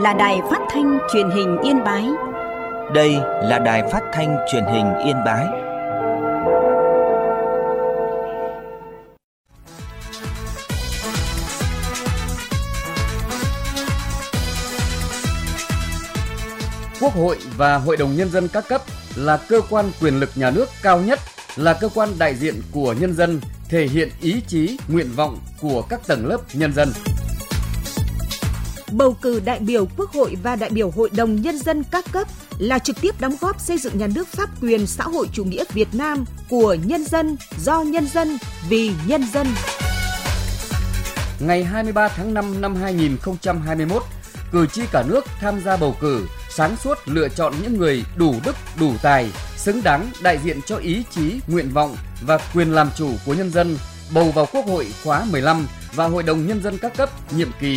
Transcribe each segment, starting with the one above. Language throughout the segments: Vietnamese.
là Đài Phát thanh Truyền hình Yên Bái. Đây là Đài Phát thanh Truyền hình Yên Bái. Quốc hội và Hội đồng Nhân dân các cấp là cơ quan quyền lực nhà nước cao nhất, là cơ quan đại diện của nhân dân, thể hiện ý chí, nguyện vọng của các tầng lớp nhân dân. Bầu cử đại biểu Quốc hội và đại biểu Hội đồng Nhân dân các cấp là trực tiếp đóng góp xây dựng nhà nước pháp quyền xã hội chủ nghĩa Việt Nam của nhân dân, do nhân dân, vì nhân dân. Ngày 23 tháng 5 năm 2021, cử tri cả nước tham gia bầu cử, sáng suốt lựa chọn những người đủ đức, đủ tài, xứng đáng đại diện cho ý chí, nguyện vọng và quyền làm chủ của nhân dân, bầu vào Quốc hội khóa 15 và Hội đồng Nhân dân các cấp nhiệm kỳ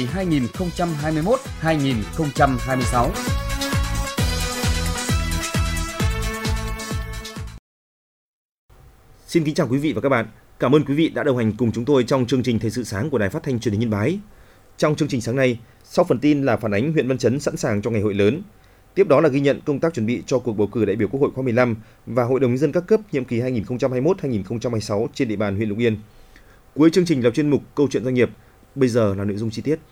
2021-2026. Xin kính chào quý vị và các bạn. Cảm ơn quý vị đã đồng hành cùng chúng tôi trong chương trình Thời sự sáng của Đài Phát thanh Truyền hình Yên Bái. Trong chương trình sáng nay, sau phần tin là phản ánh huyện Văn Chấn sẵn sàng cho ngày hội lớn. Tiếp đó là ghi nhận công tác chuẩn bị cho cuộc bầu cử đại biểu Quốc hội khóa 15 và Hội đồng Nhân dân các cấp nhiệm kỳ 2021-2026 trên địa bàn huyện Lục Yên. Cuối chương trình là chuyên mục Câu chuyện doanh nghiệp. Bây giờ là nội dung chi tiết.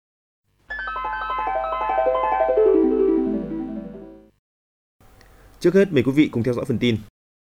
Trước hết, mời quý vị cùng theo dõi phần tin.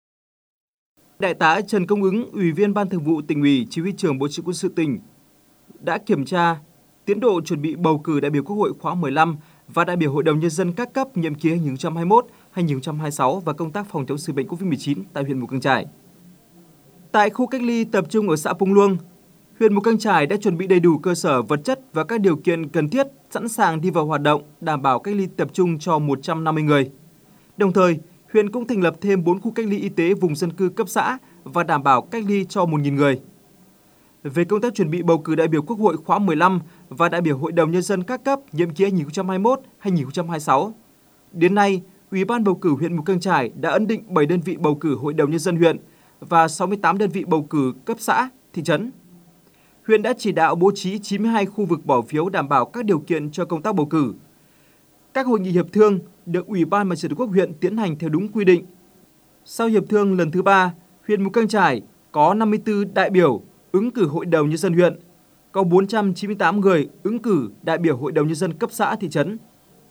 Đại tá Trần Công Ứng, Ủy viên Ban Thường vụ Tỉnh ủy, Chỉ huy trưởng Bộ Chỉ huy Quân sự tỉnh đã kiểm tra tiến độ chuẩn bị bầu cử đại biểu Quốc hội khóa 15 và đại biểu Hội đồng Nhân dân các cấp nhiệm kỳ 2021-2026 và công tác phòng chống dịch bệnh COVID-19 tại huyện Mù Cang Chải. Tại khu cách ly tập trung ở xã Pung Luông, huyện Mù Cang Chải đã chuẩn bị đầy đủ cơ sở vật chất và các điều kiện cần thiết sẵn sàng đi vào hoạt động, đảm bảo cách ly tập trung cho 150 người. Đồng thời, huyện cũng thành lập thêm 4 khu cách ly y tế vùng dân cư cấp xã và đảm bảo cách ly cho 1.000 người. Về công tác chuẩn bị bầu cử đại biểu Quốc hội khóa 15 và đại biểu Hội đồng Nhân dân các cấp nhiệm kỳ 2021-2026, đến nay, Ủy ban bầu cử huyện Mù Cang Chải đã ấn định 7 đơn vị bầu cử Hội đồng Nhân dân huyện và 68 đơn vị bầu cử cấp xã, thị trấn. Huyện đã chỉ đạo bố trí 92 khu vực bỏ phiếu đảm bảo các điều kiện cho công tác bầu cử. Các hội nghị hiệp thương được Ủy ban Mặt trận Tổ quốc huyện tiến hành theo đúng quy định. Sau hiệp thương lần thứ 3, huyện Mù Cang Chải có 54 đại biểu ứng cử Hội đồng Nhân dân huyện, có 498 người ứng cử đại biểu Hội đồng Nhân dân cấp xã, thị trấn.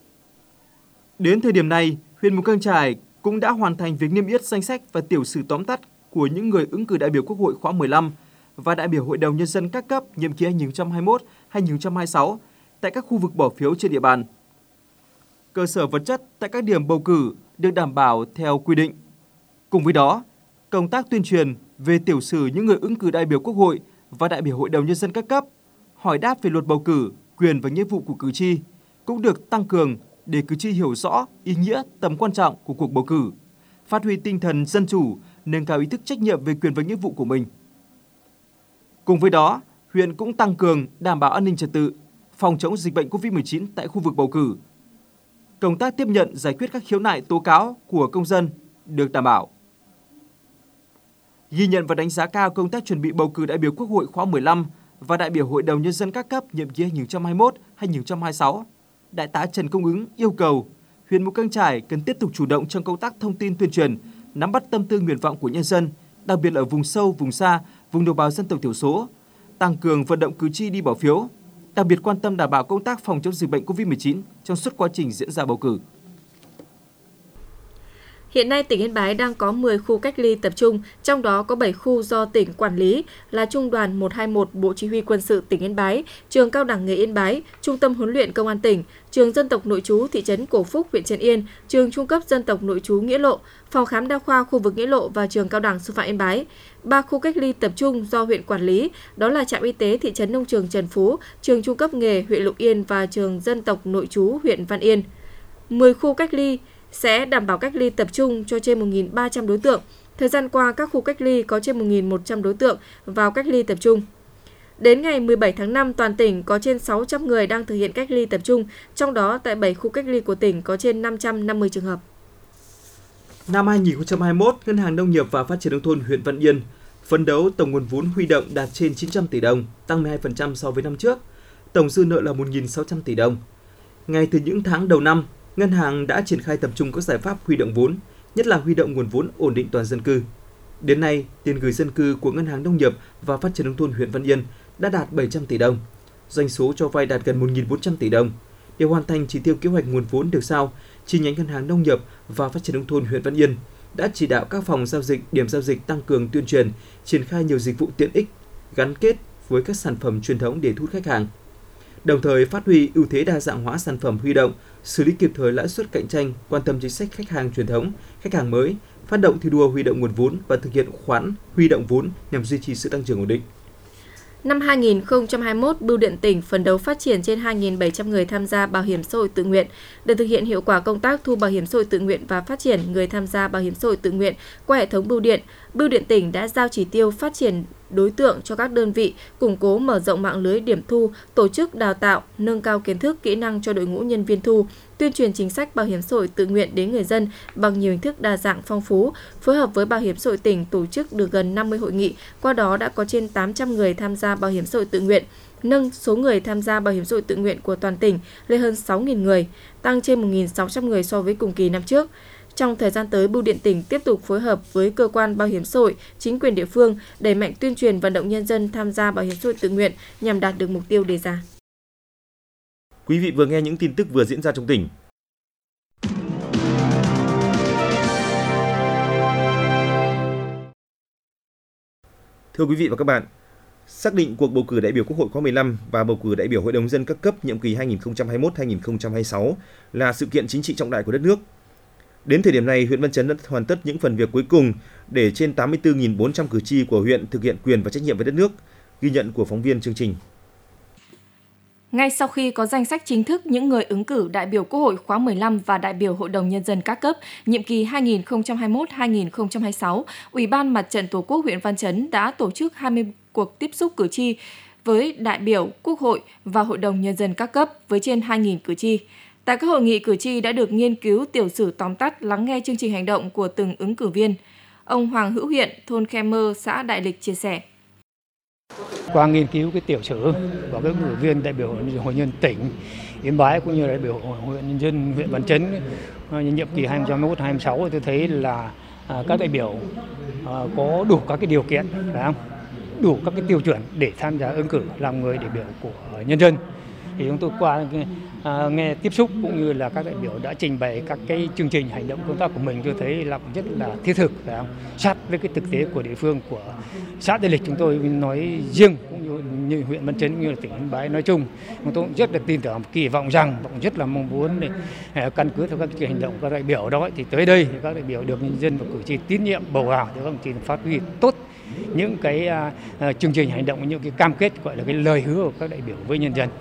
Đến thời điểm này, huyện Mù Cang Chải cũng đã hoàn thành việc niêm yết danh sách và tiểu sử tóm tắt của những người ứng cử đại biểu Quốc hội khóa 15 và đại biểu Hội đồng Nhân dân các cấp nhiệm kỳ 2021-2026 tại các khu vực bỏ phiếu trên địa bàn. Cơ sở vật chất tại các điểm bầu cử được đảm bảo theo quy định. Cùng với đó, công tác tuyên truyền về tiểu sử những người ứng cử đại biểu Quốc hội và đại biểu Hội đồng Nhân dân các cấp, hỏi đáp về luật bầu cử, quyền và nghĩa vụ của cử tri cũng được tăng cường để cử tri hiểu rõ ý nghĩa, tầm quan trọng của cuộc bầu cử, phát huy tinh thần dân chủ, nâng cao ý thức trách nhiệm về quyền và nghĩa vụ của mình. Cùng với đó, huyện cũng tăng cường đảm bảo an ninh trật tự, phòng chống dịch bệnh COVID-19 tại khu vực bầu cử. Công tác tiếp nhận giải quyết các khiếu nại tố cáo của công dân được đảm bảo. Ghi nhận và đánh giá cao công tác chuẩn bị bầu cử đại biểu Quốc hội khóa 15 và đại biểu Hội đồng Nhân dân các cấp nhiệm kỳ 2021-2026, Đại tá Trần Công Ứng yêu cầu huyện Mù Cang Chải cần tiếp tục chủ động trong công tác thông tin tuyên truyền, nắm bắt tâm tư nguyện vọng của nhân dân, đặc biệt ở vùng sâu, vùng xa, vùng đồng bào dân tộc thiểu số, tăng cường vận động cử tri đi bỏ phiếu, đặc biệt quan tâm đảm bảo công tác phòng chống dịch bệnh COVID-19 trong suốt quá trình diễn ra bầu cử. Hiện nay, tỉnh Yên Bái đang có 10 khu cách ly tập trung, trong đó có 7 khu do tỉnh quản lý là Trung đoàn 121 Bộ Chỉ huy Quân sự tỉnh Yên Bái, Trường Cao đẳng nghề Yên Bái, Trung tâm huấn luyện Công an tỉnh, Trường Dân tộc Nội trú thị trấn Cổ Phúc, huyện Trấn Yên, Trường Trung cấp Dân tộc Nội trú Nghĩa Lộ, Phòng khám đa khoa khu vực Nghĩa Lộ và Trường Cao đẳng Sư phạm Yên Bái. 3 khu cách ly tập trung do huyện quản lý, đó là trạm y tế thị trấn Nông Trường Trần Phú, Trường Trung cấp nghề huyện Lục Yên và Trường Dân tộc Nội trú huyện Văn Yên. 10 khu cách ly sẽ đảm bảo cách ly tập trung cho trên 1.300 đối tượng. Thời gian qua, các khu cách ly có trên 1.100 đối tượng vào cách ly tập trung. Đến ngày 17 tháng 5, toàn tỉnh có trên 600 người đang thực hiện cách ly tập trung, trong đó tại 7 khu cách ly của tỉnh có trên 550 trường hợp. Năm 2021, Ngân hàng Nông nghiệp và Phát triển nông thôn huyện Văn Yên phấn đấu tổng nguồn vốn huy động đạt trên 900 tỷ đồng, tăng 12% so với năm trước. Tổng dư nợ là 1.600 tỷ đồng. Ngay từ những tháng đầu năm, ngân hàng đã triển khai tập trung các giải pháp huy động vốn, nhất là huy động nguồn vốn ổn định toàn dân cư. Đến nay, tiền gửi dân cư của Ngân hàng Nông nghiệp và Phát triển nông thôn huyện Văn Yên đã đạt 700 tỷ đồng, doanh số cho vay đạt gần 1.400 tỷ đồng. Để hoàn thành chỉ tiêu kế hoạch nguồn vốn được giao, chi nhánh Ngân hàng Nông nghiệp và Phát triển nông thôn huyện Văn Yên đã chỉ đạo các phòng giao dịch, điểm giao dịch tăng cường tuyên truyền, triển khai nhiều dịch vụ tiện ích, gắn kết với các sản phẩm truyền thống để thu hút khách hàng. Đồng thời phát huy ưu thế đa dạng hóa sản phẩm huy động, xử lý kịp thời lãi suất cạnh tranh, quan tâm chính sách khách hàng truyền thống, khách hàng mới, phát động thi đua huy động nguồn vốn và thực hiện khoán huy động vốn nhằm duy trì sự tăng trưởng ổn định. Năm 2021, Bưu điện tỉnh phấn đấu phát triển trên 2.700 người tham gia bảo hiểm xã hội tự nguyện. Để thực hiện hiệu quả công tác thu bảo hiểm xã hội tự nguyện và phát triển người tham gia bảo hiểm xã hội tự nguyện qua hệ thống Bưu điện tỉnh đã giao chỉ tiêu phát triển đối tượng cho các đơn vị, củng cố mở rộng mạng lưới điểm thu, tổ chức đào tạo, nâng cao kiến thức, kỹ năng cho đội ngũ nhân viên thu, tuyên truyền chính sách bảo hiểm xã hội tự nguyện đến người dân bằng nhiều hình thức đa dạng phong phú, phối hợp với Bảo hiểm xã hội tỉnh tổ chức được gần 50 hội nghị, qua đó đã có trên 800 người tham gia bảo hiểm xã hội tự nguyện, nâng số người tham gia bảo hiểm xã hội tự nguyện của toàn tỉnh lên hơn 6.000 người, tăng trên 1.600 người so với cùng kỳ năm trước. Trong thời gian tới, Bưu điện tỉnh tiếp tục phối hợp với cơ quan bảo hiểm xã hội, chính quyền địa phương đẩy mạnh tuyên truyền vận động nhân dân tham gia bảo hiểm xã hội tự nguyện nhằm đạt được mục tiêu đề ra. Quý vị vừa nghe những tin tức vừa diễn ra trong tỉnh. Thưa quý vị và các bạn, xác định cuộc bầu cử đại biểu Quốc hội khóa 15 và bầu cử đại biểu Hội đồng nhân dân các cấp nhiệm kỳ 2021-2026 là sự kiện chính trị trọng đại của đất nước. Đến thời điểm này, huyện Văn Chấn đã hoàn tất những phần việc cuối cùng để trên 84.400 cử tri của huyện thực hiện quyền và trách nhiệm với đất nước. Ghi nhận của phóng viên chương trình. Ngay sau khi có danh sách chính thức những người ứng cử đại biểu Quốc hội khóa 15 và đại biểu Hội đồng Nhân dân các cấp, nhiệm kỳ 2021-2026, Ủy ban Mặt trận Tổ quốc huyện Văn Chấn đã tổ chức 20 cuộc tiếp xúc cử tri với đại biểu Quốc hội và Hội đồng Nhân dân các cấp với trên 2.000 cử tri. Tại các hội nghị, cử tri đã được nghiên cứu tiểu sử tóm tắt, lắng nghe chương trình hành động của từng ứng cử viên. Ông Hoàng Hữu Hiện, thôn Khe Mơ, xã Đại Lịch chia sẻ. Qua nghiên cứu cái tiểu sử của các ứng cử viên đại biểu Hội nhân tỉnh Yên Bái cũng như đại biểu Hội nhân dân huyện Văn Chấn nhiệm kỳ 2021-2026, tôi thấy là các đại biểu có đủ các cái điều kiện, phải không? Đủ các cái tiêu chuẩn để tham gia ứng cử làm người đại biểu của nhân dân. Thì chúng tôi qua nghe tiếp xúc cũng như là các đại biểu đã trình bày các cái chương trình hành động công tác của mình, tôi thấy là rất là thiết thực, phải không? Sát với cái thực tế của địa phương, của xã Đại Lịch chúng tôi nói riêng cũng như huyện Văn Chấn cũng như là tỉnh Yên Bái nói chung. Chúng tôi cũng rất là tin tưởng, kỳ vọng rằng cũng rất là mong muốn để căn cứ theo các cái hành động của các đại biểu đó thì tới đây thì các đại biểu được nhân dân và cử tri tín nhiệm bầu vào để các đồng chí phát huy tốt những cái chương trình hành động, những cái cam kết gọi là cái lời hứa của các đại biểu với nhân dân.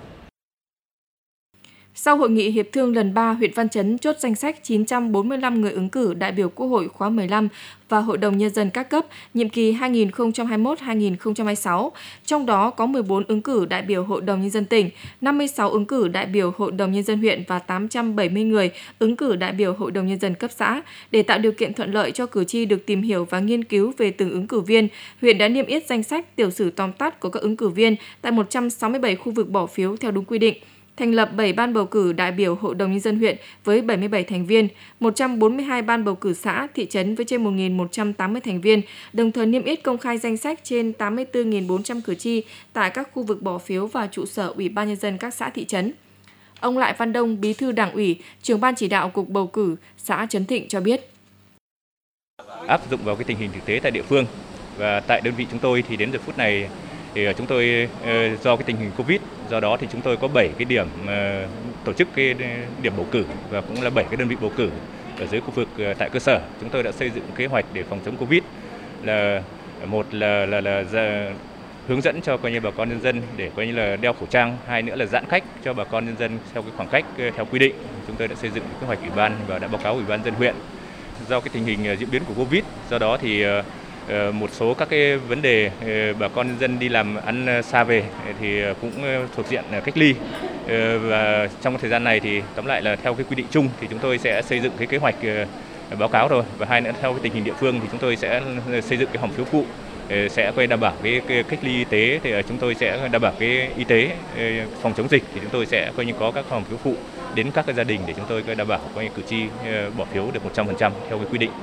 Sau hội nghị hiệp thương lần 3, huyện Văn Chấn chốt danh sách 945 người ứng cử đại biểu Quốc hội khóa 15 và Hội đồng Nhân dân các cấp nhiệm kỳ 2021-2026, trong đó có 14 ứng cử đại biểu Hội đồng Nhân dân tỉnh, 56 ứng cử đại biểu Hội đồng Nhân dân huyện và 870 người ứng cử đại biểu Hội đồng Nhân dân cấp xã. Để tạo điều kiện thuận lợi cho cử tri được tìm hiểu và nghiên cứu về từng ứng cử viên, huyện đã niêm yết danh sách tiểu sử tóm tắt của các ứng cử viên tại 167 khu vực bỏ phiếu theo đúng quy định. Thành lập 7 ban bầu cử đại biểu Hội đồng Nhân dân huyện với 77 thành viên, 142 ban bầu cử xã, thị trấn với trên 1.180 thành viên, đồng thời niêm yết công khai danh sách trên 84.400 cử tri tại các khu vực bỏ phiếu và trụ sở Ủy ban Nhân dân các xã, thị trấn. Ông Lại Văn Đông, Bí thư Đảng ủy, trưởng ban chỉ đạo Cục Bầu cử xã Trấn Thịnh cho biết. Áp dụng vào cái tình hình thực tế tại địa phương và tại đơn vị chúng tôi thì đến giờ phút này thì chúng tôi do cái tình hình Covid, do đó thì chúng tôi có 7 cái điểm tổ chức cái điểm bầu cử và cũng là 7 cái đơn vị bầu cử ở dưới khu vực tại cơ sở. Chúng tôi đã xây dựng kế hoạch để phòng chống Covid là một là hướng dẫn cho coi như bà con nhân dân để coi như là đeo khẩu trang, hai nữa là giãn cách cho bà con nhân dân theo cái khoảng cách theo quy định. Chúng tôi đã xây dựng kế hoạch ủy ban và đã báo cáo Ủy ban nhân dân huyện. Do cái tình hình diễn biến của Covid, do đó thì một số các cái vấn đề bà con nhân dân đi làm ăn xa về thì cũng thuộc diện cách ly, và trong thời gian này thì tóm lại là theo cái quy định chung thì chúng tôi sẽ xây dựng cái kế hoạch báo cáo rồi, và hai nữa theo cái tình hình địa phương thì chúng tôi sẽ xây dựng cái hòm phiếu phụ sẽ quay đảm bảo cái cách ly y tế, thì chúng tôi sẽ đảm bảo cái y tế phòng chống dịch thì chúng tôi sẽ coi như có các hòm phiếu phụ đến các cái gia đình để chúng tôi đảm bảo cử tri bỏ phiếu được 100% theo cái quy định.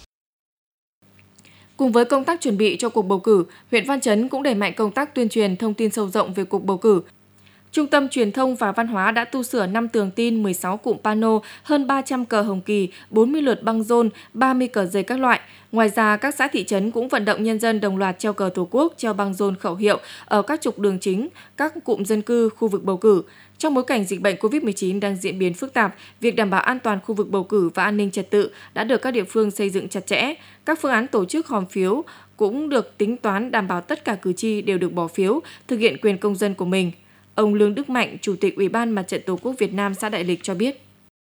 Cùng với công tác chuẩn bị cho cuộc bầu cử, huyện Văn Chấn cũng đẩy mạnh công tác tuyên truyền thông tin sâu rộng về cuộc bầu cử. Trung tâm Truyền thông và Văn hóa đã tu sửa 5 tường tin, 16 cụm pano, hơn 300 cờ hồng kỳ, 40 lượt băng rôn, 30 cờ dây các loại. Ngoài ra, các xã thị trấn cũng vận động nhân dân đồng loạt treo cờ Tổ quốc, treo băng rôn khẩu hiệu ở các trục đường chính, các cụm dân cư, khu vực bầu cử. Trong bối cảnh dịch bệnh COVID-19 đang diễn biến phức tạp, việc đảm bảo an toàn khu vực bầu cử và an ninh trật tự đã được các địa phương xây dựng chặt chẽ. Các phương án tổ chức hòm phiếu cũng được tính toán đảm bảo tất cả cử tri đều được bỏ phiếu, thực hiện quyền công dân của mình. Ông Lương Đức Mạnh, Chủ tịch Ủy ban Mặt trận Tổ quốc Việt Nam xã Đại Lịch cho biết.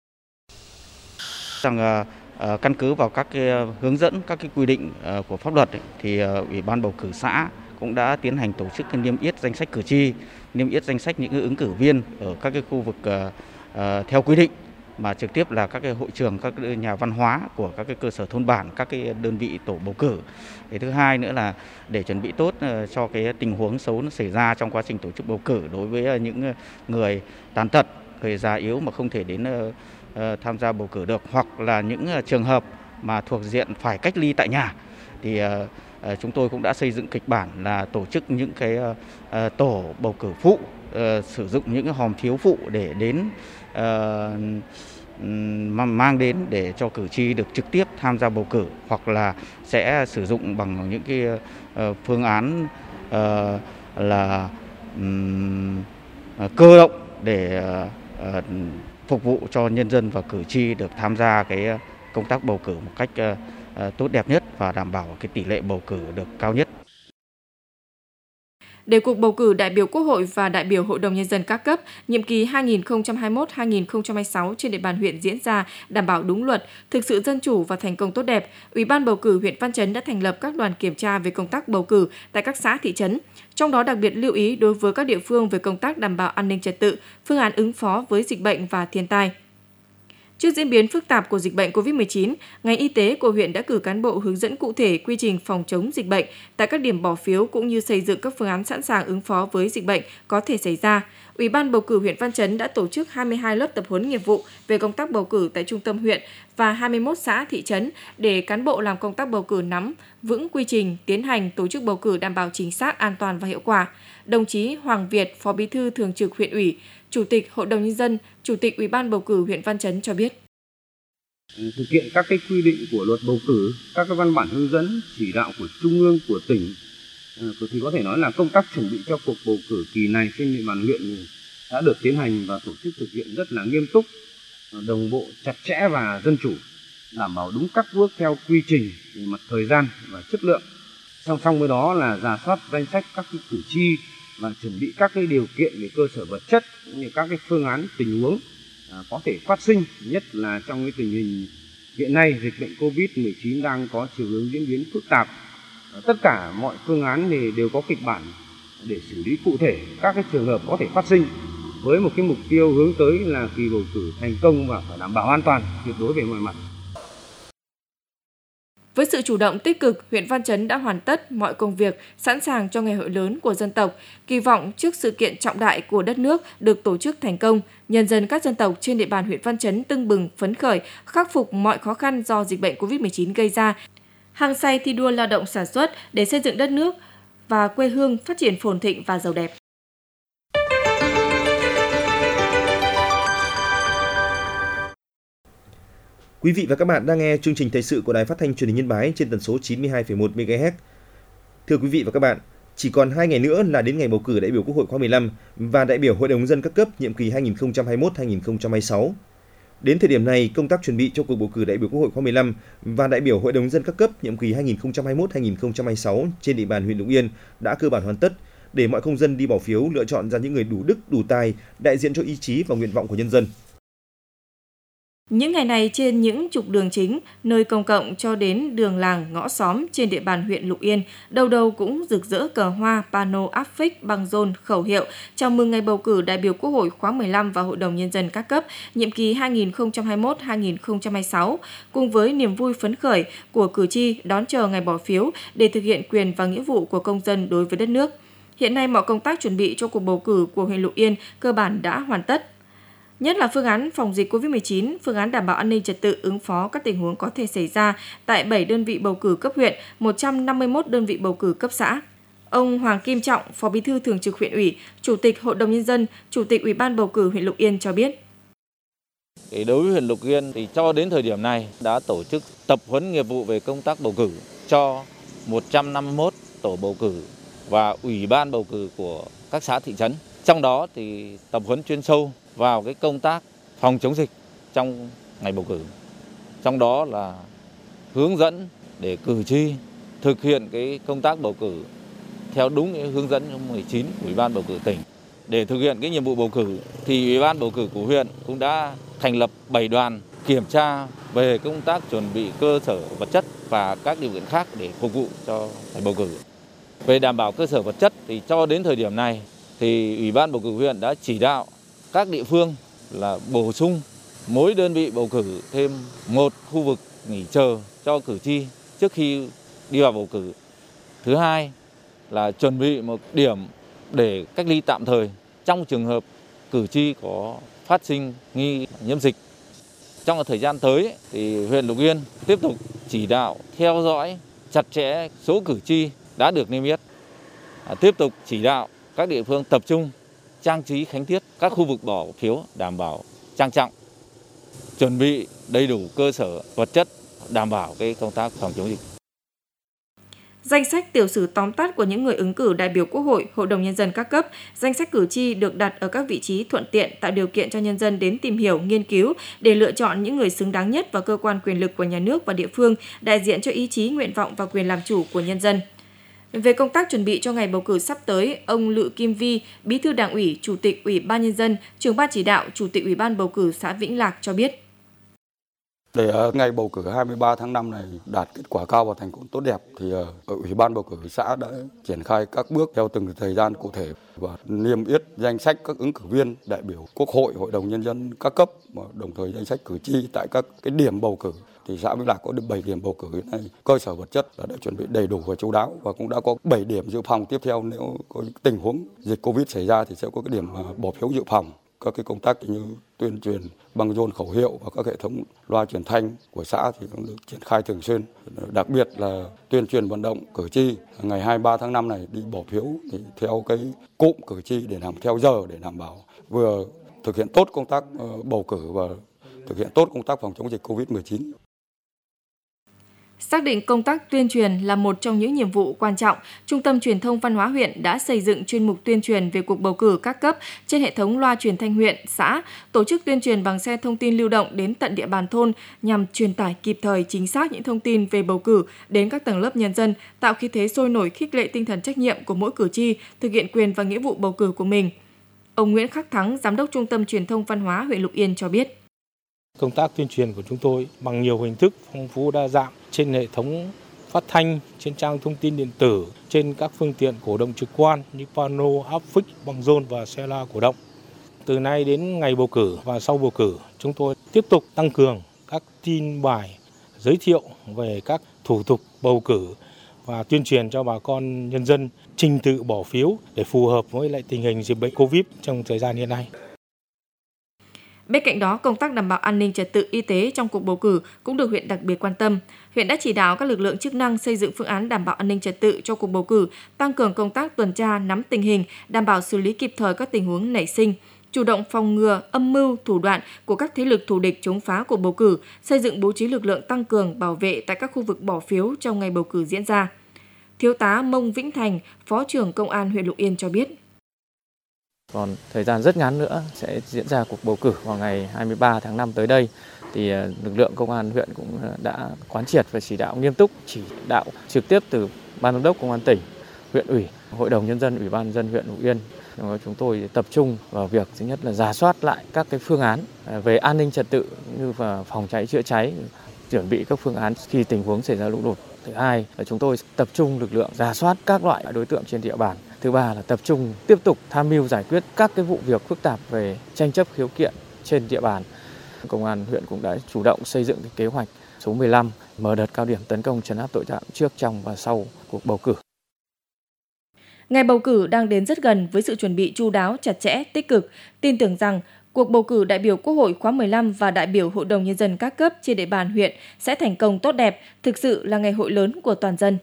Căn cứ vào các cái hướng dẫn, các cái quy định của pháp luật thì Ủy ban bầu cử xã cũng đã tiến hành tổ chức niêm yết danh sách cử tri, niêm yết danh sách những ứng cử viên ở các cái khu vực theo quy định, mà trực tiếp là các cái hội trường, các nhà văn hóa của các cái cơ sở thôn bản, các cái đơn vị tổ bầu cử. Thứ hai nữa là để chuẩn bị tốt cho cái tình huống xấu nó xảy ra trong quá trình tổ chức bầu cử đối với những người tàn tật, người già yếu mà không thể đến tham gia bầu cử được, hoặc là những trường hợp mà thuộc diện phải cách ly tại nhà thì chúng tôi cũng đã xây dựng kịch bản là tổ chức những cái tổ bầu cử phụ, sử dụng những cái hòm phiếu phụ để đến mang đến để cho cử tri được trực tiếp tham gia bầu cử, hoặc là sẽ sử dụng bằng những cái phương án là cơ động để phục vụ cho nhân dân và cử tri được tham gia cái công tác bầu cử một cách tốt đẹp nhất và đảm bảo cái tỷ lệ bầu cử được cao nhất. Để cuộc bầu cử đại biểu Quốc hội và đại biểu Hội đồng Nhân dân các cấp, nhiệm kỳ 2021-2026 trên địa bàn huyện diễn ra đảm bảo đúng luật, thực sự dân chủ và thành công tốt đẹp, Ủy ban bầu cử huyện Văn Chấn đã thành lập các đoàn kiểm tra về công tác bầu cử tại các xã thị trấn. Trong đó đặc biệt lưu ý đối với các địa phương về công tác đảm bảo an ninh trật tự, phương án ứng phó với dịch bệnh và thiên tai. Trước diễn biến phức tạp của dịch bệnh COVID-19, ngành y tế của huyện đã cử cán bộ hướng dẫn cụ thể quy trình phòng chống dịch bệnh tại các điểm bỏ phiếu cũng như xây dựng các phương án sẵn sàng ứng phó với dịch bệnh có thể xảy ra. Ủy ban bầu cử huyện Văn Chấn đã tổ chức 22 lớp tập huấn nghiệp vụ về công tác bầu cử tại trung tâm huyện và 21 xã thị trấn để cán bộ làm công tác bầu cử nắm vững quy trình tiến hành tổ chức bầu cử đảm bảo chính xác, an toàn và hiệu quả. Đồng chí Hoàng Việt, Phó Bí thư Thường trực huyện ủy, Chủ tịch Hội đồng Nhân dân, Chủ tịch Ủy ban bầu cử huyện Văn Chấn cho biết. Thực hiện các cái quy định của luật bầu cử, các cái văn bản hướng dẫn, chỉ đạo của Trung ương, của tỉnh, thì có thể nói là công tác chuẩn bị cho cuộc bầu cử kỳ này trên địa bàn huyện đã được tiến hành và tổ chức thực hiện rất là nghiêm túc, đồng bộ, chặt chẽ và dân chủ, đảm bảo đúng các bước theo quy trình về mặt thời gian và chất lượng. Song song với đó là rà soát danh sách các cái cử tri và chuẩn bị các cái điều kiện về cơ sở vật chất cũng như các cái phương án tình huống có thể phát sinh, nhất là trong cái tình hình hiện nay dịch bệnh COVID-19 đang có chiều hướng diễn biến phức tạp. Tất cả mọi phương án thì đều có kịch bản để xử lý cụ thể các cái trường hợp có thể phát sinh với một cái mục tiêu hướng tới là kỳ bầu cử thành công và phải đảm bảo an toàn tuyệt đối về mọi mặt. Với sự chủ động tích cực, huyện Văn Chấn đã hoàn tất mọi công việc sẵn sàng cho ngày hội lớn của dân tộc. Kỳ vọng trước sự kiện trọng đại của đất nước được tổ chức thành công, nhân dân các dân tộc trên địa bàn huyện Văn Chấn tưng bừng, phấn khởi, khắc phục mọi khó khăn do dịch bệnh COVID-19 gây ra, hăng say thi đua lao động sản xuất để xây dựng đất nước và quê hương phát triển phồn thịnh và giàu đẹp. Quý vị và các bạn đang nghe chương trình thời sự của Đài Phát thanh Truyền hình Yên Bái trên tần số 92,1 MHz. Thưa quý vị và các bạn, chỉ còn 2 ngày nữa là đến ngày bầu cử đại biểu Quốc hội khóa 15 và đại biểu Hội đồng Nhân dân các cấp nhiệm kỳ 2021-2026. Đến thời điểm này, công tác chuẩn bị cho cuộc bầu cử đại biểu Quốc hội khóa 15 và đại biểu Hội đồng Nhân dân các cấp nhiệm kỳ 2021-2026 trên địa bàn huyện Lục Yên đã cơ bản hoàn tất để mọi công dân đi bỏ phiếu lựa chọn ra những người đủ đức, đủ tài, đại diện cho ý chí và nguyện vọng của nhân dân. Những ngày này trên những trục đường chính, nơi công cộng cho đến đường làng, ngõ xóm trên địa bàn huyện Lục Yên, đâu đâu cũng rực rỡ cờ hoa, pano, áp phích, băng rôn, khẩu hiệu chào mừng ngày bầu cử đại biểu Quốc hội khóa 15 và Hội đồng Nhân dân các cấp, nhiệm kỳ 2021-2026, cùng với niềm vui phấn khởi của cử tri đón chờ ngày bỏ phiếu để thực hiện quyền và nghĩa vụ của công dân đối với đất nước. Hiện nay, mọi công tác chuẩn bị cho cuộc bầu cử của huyện Lục Yên cơ bản đã hoàn tất. nhất là phương án phòng dịch COVID-19, phương án đảm bảo an ninh trật tự ứng phó các tình huống có thể xảy ra tại 7 đơn vị bầu cử cấp huyện, 151 đơn vị bầu cử cấp xã. Ông Hoàng Kim Trọng, Phó Bí thư Thường trực huyện ủy, Chủ tịch Hội đồng Nhân dân, Chủ tịch Ủy ban bầu cử huyện Lục Yên cho biết. Đối với huyện Lục Yên thì cho đến thời điểm này đã tổ chức tập huấn nghiệp vụ về công tác bầu cử cho 151 tổ bầu cử và ủy ban bầu cử của các xã thị trấn. Trong đó thì tập huấn chuyên sâu vào cái công tác phòng chống dịch trong ngày bầu cử. Trong đó là hướng dẫn để cử tri thực hiện cái công tác bầu cử theo đúng cái hướng dẫn 19 của Ủy ban bầu cử tỉnh. Để thực hiện cái nhiệm vụ bầu cử thì Ủy ban bầu cử của huyện cũng đã thành lập 7 đoàn kiểm tra về công tác chuẩn bị cơ sở vật chất và các điều kiện khác để phục vụ cho ngày bầu cử. Về đảm bảo cơ sở vật chất thì cho đến thời điểm này thì Ủy ban bầu cử huyện đã chỉ đạo các địa phương là bổ sung mỗi đơn vị bầu cử thêm một khu vực nghỉ chờ cho cử tri trước khi đi vào bầu cử. Thứ hai là chuẩn bị một điểm để cách ly tạm thời trong trường hợp cử tri có phát sinh nghi nhiễm dịch. Trong thời gian tới thì huyện Lục Yên tiếp tục chỉ đạo theo dõi chặt chẽ số cử tri đã được niêm yết. Tiếp tục chỉ đạo các địa phương tập trung trang trí khánh tiết các khu vực bỏ phiếu đảm bảo trang trọng, chuẩn bị đầy đủ cơ sở vật chất đảm bảo cái công tác phòng chống dịch. Danh sách tiểu sử tóm tắt của những người ứng cử đại biểu Quốc hội, Hội đồng Nhân dân các cấp, danh sách cử tri được đặt ở các vị trí thuận tiện tạo điều kiện cho nhân dân đến tìm hiểu, nghiên cứu để lựa chọn những người xứng đáng nhất vào cơ quan quyền lực của nhà nước và địa phương, đại diện cho ý chí, nguyện vọng và quyền làm chủ của nhân dân. Về công tác chuẩn bị cho ngày bầu cử sắp tới, ông Lự Kim Vi, Bí thư Đảng ủy, Chủ tịch Ủy ban Nhân dân, Trưởng ban chỉ đạo, Chủ tịch Ủy ban bầu cử xã Vĩnh Lạc cho biết. Để ngày bầu cử 23 tháng 5 này đạt kết quả cao và thành công tốt đẹp thì Ủy ban bầu cử xã đã triển khai các bước theo từng thời gian cụ thể và niêm yết danh sách các ứng cử viên đại biểu Quốc hội, Hội đồng Nhân dân các cấp, và đồng thời danh sách cử tri tại các cái điểm bầu cử. Thì xã Vĩnh Lạc có được 7 điểm bầu cử hiện nay, cơ sở vật chất đã chuẩn bị đầy đủ và chu đáo và cũng đã có 7 điểm dự phòng. Tiếp theo nếu có tình huống dịch Covid xảy ra thì sẽ có cái điểm bỏ phiếu dự phòng. Các cái công tác như tuyên truyền băng rôn khẩu hiệu và các hệ thống loa truyền thanh của xã thì cũng được triển khai thường xuyên. Đặc biệt là tuyên truyền vận động cử tri ngày 23 tháng 5 này đi bỏ phiếu thì theo cái cụm cử tri để làm theo giờ để đảm bảo vừa thực hiện tốt công tác bầu cử và thực hiện tốt công tác phòng chống dịch Covid-19. Xác định công tác tuyên truyền là một trong những nhiệm vụ quan trọng, Trung tâm Truyền thông Văn hóa huyện đã xây dựng chuyên mục tuyên truyền về cuộc bầu cử các cấp trên hệ thống loa truyền thanh huyện, xã, tổ chức tuyên truyền bằng xe thông tin lưu động đến tận địa bàn thôn nhằm truyền tải kịp thời chính xác những thông tin về bầu cử đến các tầng lớp nhân dân, tạo khí thế sôi nổi khích lệ tinh thần trách nhiệm của mỗi cử tri thực hiện quyền và nghĩa vụ bầu cử của mình. Ông Nguyễn Khắc Thắng, Giám đốc Trung tâm Truyền thông Văn hóa huyện Lục Yên cho biết. Công tác tuyên truyền của chúng tôi bằng nhiều hình thức phong phú đa dạng trên hệ thống phát thanh, trên trang thông tin điện tử, trên các phương tiện cổ động trực quan như pano, áp phích, băng rôn và xe loa cổ động. Từ nay đến ngày bầu cử và sau bầu cử, chúng tôi tiếp tục tăng cường các tin bài giới thiệu về các thủ tục bầu cử và tuyên truyền cho bà con nhân dân trình tự bỏ phiếu để phù hợp với lại tình hình dịch bệnh Covid trong thời gian hiện nay. Bên cạnh đó, công tác đảm bảo an ninh trật tự y tế trong cuộc bầu cử cũng được huyện đặc biệt quan tâm. Huyện đã chỉ đạo các lực lượng chức năng xây dựng phương án đảm bảo an ninh trật tự cho cuộc bầu cử, tăng cường công tác tuần tra, nắm tình hình, đảm bảo xử lý kịp thời các tình huống nảy sinh, chủ động phòng ngừa âm mưu, thủ đoạn của các thế lực thù địch chống phá cuộc bầu cử, xây dựng bố trí lực lượng tăng cường bảo vệ tại các khu vực bỏ phiếu trong ngày bầu cử diễn ra. Thiếu tá Mông Vĩnh Thành, Phó trưởng Công an huyện Lục Yên cho biết. Còn thời gian rất ngắn nữa sẽ diễn ra cuộc bầu cử vào ngày 23 tháng 5 tới đây. Thì lực lượng công an huyện cũng đã quán triệt và chỉ đạo nghiêm túc, chỉ đạo trực tiếp từ Ban giám đốc Công an tỉnh, huyện ủy, Hội đồng Nhân dân, Ủy ban nhân dân huyện Lục Yên. Chúng tôi tập trung vào việc thứ nhất là rà soát lại các cái phương án về an ninh trật tự như và phòng cháy chữa cháy, chuẩn bị các phương án khi tình huống xảy ra lũ lụt. Thứ hai là chúng tôi tập trung lực lượng rà soát các loại đối tượng trên địa bàn. Thứ ba là tập trung tiếp tục tham mưu giải quyết các cái vụ việc phức tạp về tranh chấp khiếu kiện trên địa bàn. Công an huyện cũng đã chủ động xây dựng cái kế hoạch số 15 mở đợt cao điểm tấn công trấn áp tội phạm trước, trong và sau cuộc bầu cử. Ngày bầu cử đang đến rất gần với sự chuẩn bị chu đáo, chặt chẽ, tích cực. Tin tưởng rằng cuộc bầu cử đại biểu Quốc hội khóa 15 và đại biểu Hội đồng Nhân dân các cấp trên địa bàn huyện sẽ thành công tốt đẹp, thực sự là ngày hội lớn của toàn dân.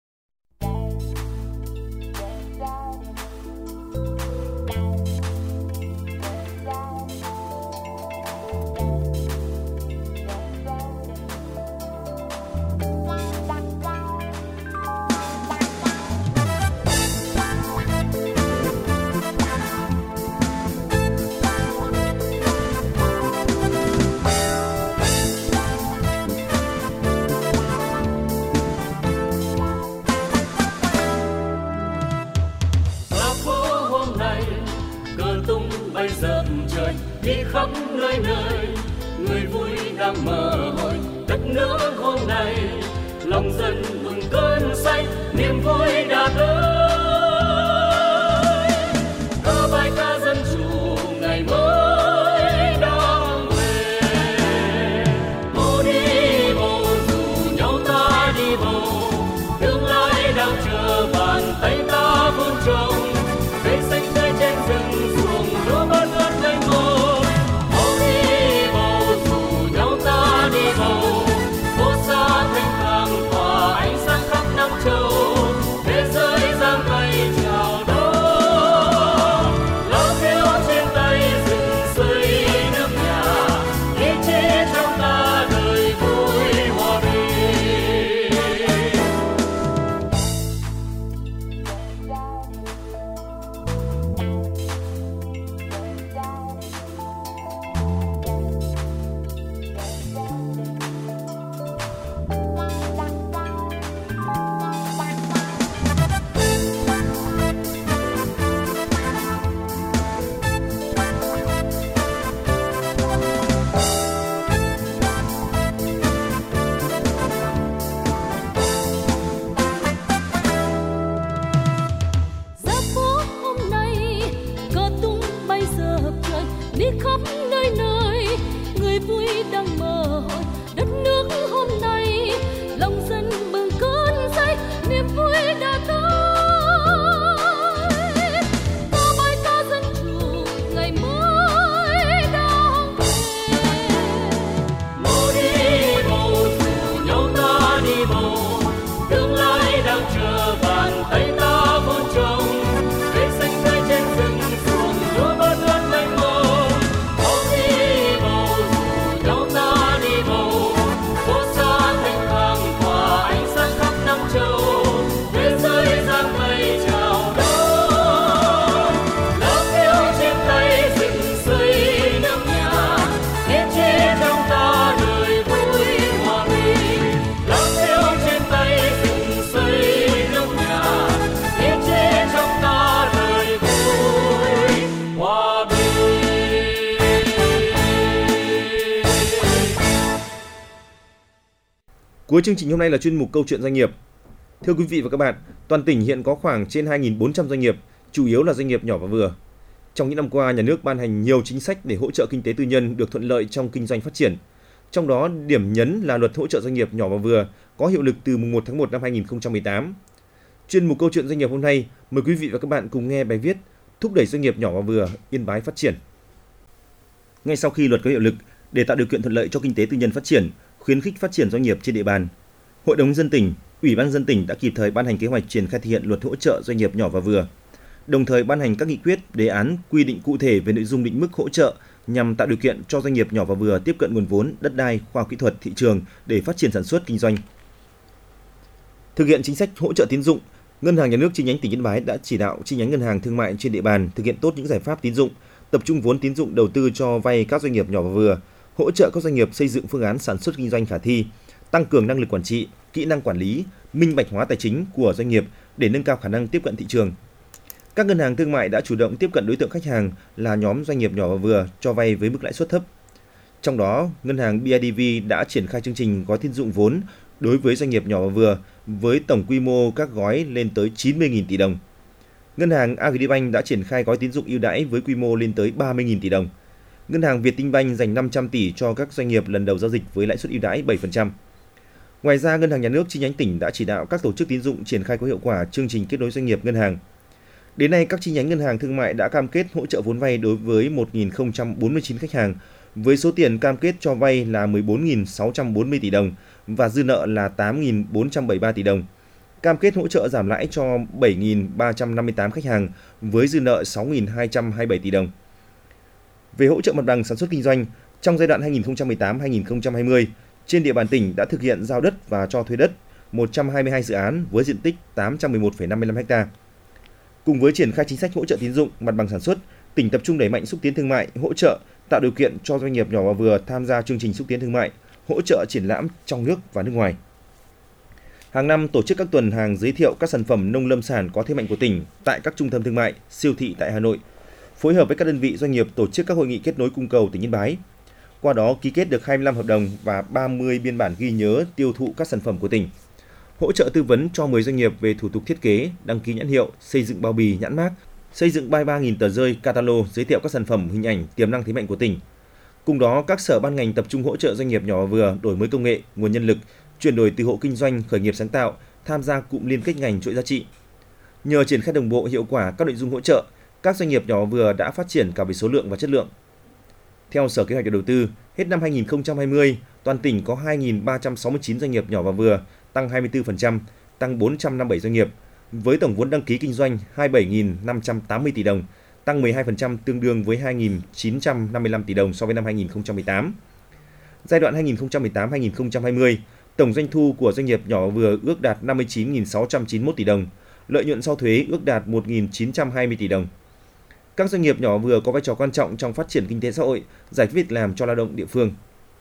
Đi khắp nơi nơi, người vui đang mở hội đất nước hôm nay, lòng dân mừng cơn xanh, niềm vui đã tới. Ca bài ca dân chủ ngày mới đang về, bầu đi bầu rủ nhau ta đi bầu, tương lai đang chờ bàn tay ta vun trồng, cây xanh tươi trên rừng ruộng lúa bát ngát mênh mông. Cuối chương trình hôm nay là chuyên mục Câu chuyện doanh nghiệp. Thưa quý vị và các bạn, toàn tỉnh hiện có khoảng trên 2.400 doanh nghiệp, chủ yếu là doanh nghiệp nhỏ và vừa. Trong những năm qua, nhà nước ban hành nhiều chính sách để hỗ trợ kinh tế tư nhân được thuận lợi trong kinh doanh phát triển. Trong đó, điểm nhấn là luật hỗ trợ doanh nghiệp nhỏ và vừa có hiệu lực từ mùng 1 tháng 1 năm 2018. Chuyên mục Câu chuyện doanh nghiệp hôm nay, mời quý vị và các bạn cùng nghe bài viết Thúc đẩy doanh nghiệp nhỏ và vừa, Yên Bái phát triển. Ngay sau khi luật có hiệu lực, để tạo điều kiện thuận lợi cho kinh tế tư nhân phát triển, khuyến khích phát triển doanh nghiệp trên địa bàn, Hội đồng nhân dân tỉnh, Ủy ban nhân dân tỉnh đã kịp thời ban hành kế hoạch triển khai thực hiện luật hỗ trợ doanh nghiệp nhỏ và vừa, đồng thời ban hành các nghị quyết, đề án quy định cụ thể về nội dung định mức hỗ trợ nhằm tạo điều kiện cho doanh nghiệp nhỏ và vừa tiếp cận nguồn vốn, đất đai, khoa học kỹ thuật, thị trường để phát triển sản xuất kinh doanh. Thực hiện chính sách hỗ trợ tín dụng, Ngân hàng Nhà nước chi nhánh tỉnh Yên Bái đã chỉ đạo chi nhánh ngân hàng thương mại trên địa bàn thực hiện tốt những giải pháp tín dụng, tập trung vốn tín dụng đầu tư cho vay các doanh nghiệp nhỏ và vừa, hỗ trợ các doanh nghiệp xây dựng phương án sản xuất kinh doanh khả thi, tăng cường năng lực quản trị, kỹ năng quản lý, minh bạch hóa tài chính của doanh nghiệp để nâng cao khả năng tiếp cận thị trường. Các ngân hàng thương mại đã chủ động tiếp cận đối tượng khách hàng là nhóm doanh nghiệp nhỏ và vừa cho vay với mức lãi suất thấp. Trong đó, ngân hàng BIDV đã triển khai chương trình gói tín dụng vốn đối với doanh nghiệp nhỏ và vừa với tổng quy mô các gói lên tới 90.000 tỷ đồng. Ngân hàng Agribank đã triển khai gói tín dụng ưu đãi với quy mô lên tới 30.000 tỷ đồng. Ngân hàng Vietinbank dành 500 tỷ cho các doanh nghiệp lần đầu giao dịch với lãi suất ưu đãi 7%. Ngoài ra, Ngân hàng Nhà nước chi nhánh tỉnh đã chỉ đạo các tổ chức tín dụng triển khai có hiệu quả chương trình kết nối doanh nghiệp ngân hàng. Đến nay, các chi nhánh ngân hàng thương mại đã cam kết hỗ trợ vốn vay đối với 1.049 khách hàng, với số tiền cam kết cho vay là 14.640 tỷ đồng và dư nợ là 8.473 tỷ đồng. Cam kết hỗ trợ giảm lãi cho 7.358 khách hàng với dư nợ 6.227 tỷ đồng. Về hỗ trợ mặt bằng sản xuất kinh doanh, trong giai đoạn 2018-2020, trên địa bàn tỉnh đã thực hiện giao đất và cho thuê đất 122 dự án với diện tích 811,55 ha. Cùng với triển khai chính sách hỗ trợ tín dụng mặt bằng sản xuất, tỉnh tập trung đẩy mạnh xúc tiến thương mại, hỗ trợ tạo điều kiện cho doanh nghiệp nhỏ và vừa tham gia chương trình xúc tiến thương mại, hỗ trợ triển lãm trong nước và nước ngoài. Hàng năm tổ chức các tuần hàng giới thiệu các sản phẩm nông lâm sản có thế mạnh của tỉnh tại các trung tâm thương mại, siêu thị tại Hà Nội, phối hợp với các đơn vị doanh nghiệp tổ chức các hội nghị kết nối cung cầu tỉnh Yên Bái. Qua đó ký kết được 25 hợp đồng và 30 biên bản ghi nhớ tiêu thụ các sản phẩm của tỉnh. Hỗ trợ tư vấn cho 10 doanh nghiệp về thủ tục thiết kế, đăng ký nhãn hiệu, xây dựng bao bì, nhãn mác, xây dựng 33.000 tờ rơi, catalog giới thiệu các sản phẩm, hình ảnh, tiềm năng thế mạnh của tỉnh. Cùng đó, các sở ban ngành tập trung hỗ trợ doanh nghiệp nhỏ và vừa đổi mới công nghệ, nguồn nhân lực, chuyển đổi từ hộ kinh doanh khởi nghiệp sáng tạo, tham gia cụm liên kết ngành chuỗi giá trị. Nhờ triển khai đồng bộ hiệu quả các nội dung hỗ trợ, các doanh nghiệp nhỏ và vừa đã phát triển cả về số lượng và chất lượng. Theo Sở Kế hoạch và Đầu tư, hết năm 2020, toàn tỉnh có 2.369 doanh nghiệp nhỏ và vừa, tăng 24%, tăng 457 doanh nghiệp, với tổng vốn đăng ký kinh doanh 27.580 tỷ đồng, tăng 12% tương đương với 2.955 tỷ đồng so với năm 2018. Giai đoạn 2018-2020, tổng doanh thu của doanh nghiệp nhỏ và vừa ước đạt 59.691 tỷ đồng, lợi nhuận sau thuế ước đạt 1.920 tỷ đồng. Các doanh nghiệp nhỏ và vừa có vai trò quan trọng trong phát triển kinh tế xã hội, giải quyết việc làm cho lao động địa phương.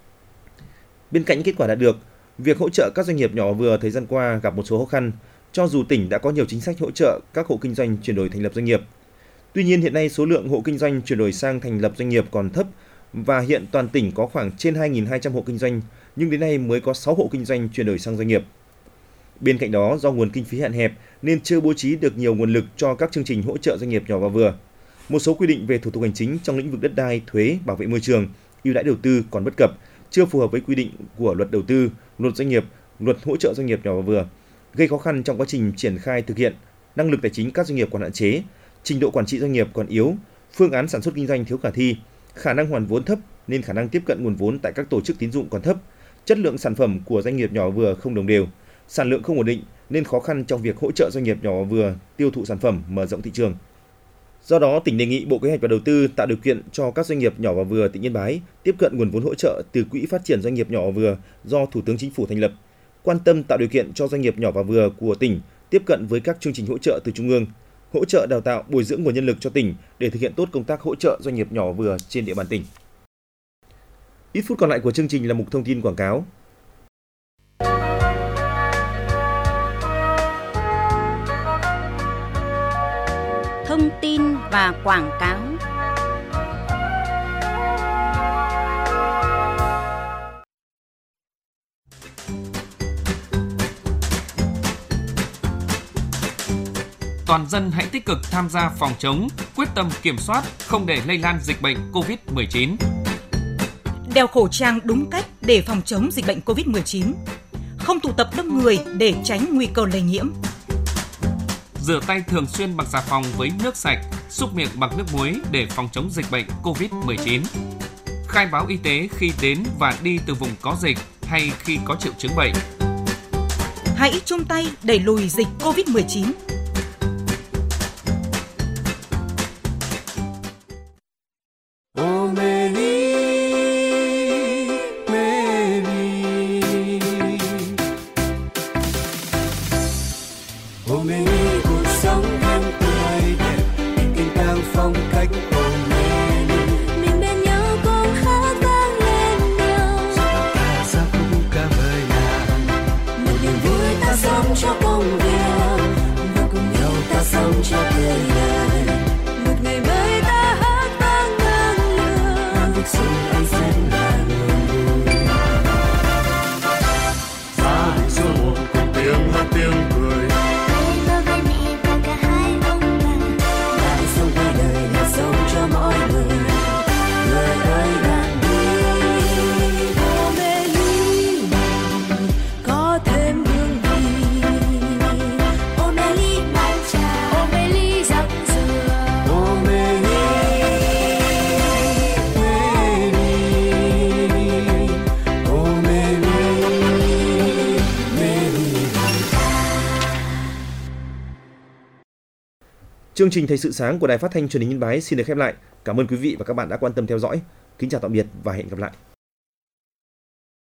Bên cạnh những kết quả đạt được, việc hỗ trợ các doanh nghiệp nhỏ và vừa thời gian qua gặp một số khó khăn, cho dù tỉnh đã có nhiều chính sách hỗ trợ các hộ kinh doanh chuyển đổi thành lập doanh nghiệp. Tuy nhiên hiện nay số lượng hộ kinh doanh chuyển đổi sang thành lập doanh nghiệp còn thấp và hiện toàn tỉnh có khoảng trên 2.200 hộ kinh doanh, nhưng đến nay mới có 6 hộ kinh doanh chuyển đổi sang doanh nghiệp. Bên cạnh đó, do nguồn kinh phí hạn hẹp nên chưa bố trí được nhiều nguồn lực cho các chương trình hỗ trợ doanh nghiệp nhỏ và vừa. Một số quy định về thủ tục hành chính trong lĩnh vực đất đai, thuế, bảo vệ môi trường, ưu đãi đầu tư còn bất cập, chưa phù hợp với quy định của luật đầu tư, luật doanh nghiệp, luật hỗ trợ doanh nghiệp nhỏ và vừa, gây khó khăn trong quá trình triển khai thực hiện. Năng lực tài chính các doanh nghiệp còn hạn chế, trình độ quản trị doanh nghiệp còn yếu, phương án sản xuất kinh doanh thiếu khả thi, khả năng hoàn vốn thấp nên khả năng tiếp cận nguồn vốn tại các tổ chức tín dụng còn thấp, chất lượng sản phẩm của doanh nghiệp nhỏ vừa không đồng đều, sản lượng không ổn định nên khó khăn trong việc hỗ trợ doanh nghiệp nhỏ vừa tiêu thụ sản phẩm, mở rộng thị trường. Do đó, tỉnh đề nghị Bộ Kế hoạch và Đầu tư tạo điều kiện cho các doanh nghiệp nhỏ và vừa tỉnh Yên Bái tiếp cận nguồn vốn hỗ trợ từ Quỹ phát triển doanh nghiệp nhỏ và vừa do Thủ tướng Chính phủ thành lập, quan tâm tạo điều kiện cho doanh nghiệp nhỏ và vừa của tỉnh tiếp cận với các chương trình hỗ trợ từ Trung ương, hỗ trợ đào tạo, bồi dưỡng nguồn nhân lực cho tỉnh để thực hiện tốt công tác hỗ trợ doanh nghiệp nhỏ và vừa trên địa bàn tỉnh. Ít phút còn lại của chương trình là mục thông tin quảng cáo. Thông tin và quảng cáo. Toàn dân hãy tích cực tham gia phòng chống, quyết tâm kiểm soát, không để lây lan dịch bệnh COVID-19. Đeo khẩu trang đúng cách để phòng chống dịch bệnh COVID-19. Không tụ tập đông người để tránh nguy cơ lây nhiễm. Rửa tay thường xuyên bằng xà phòng với nước sạch, súc miệng bằng nước muối để phòng chống dịch bệnh COVID-19. Khai báo y tế khi đến và đi từ vùng có dịch hay khi có triệu chứng bệnh. Hãy chung tay đẩy lùi dịch COVID-19. Chương trình Thời sự sáng của Đài Phát thanh Truyền hình Yên Bái xin được khép lại. Cảm ơn quý vị và các bạn đã quan tâm theo dõi. Kính chào tạm biệt và hẹn gặp lại.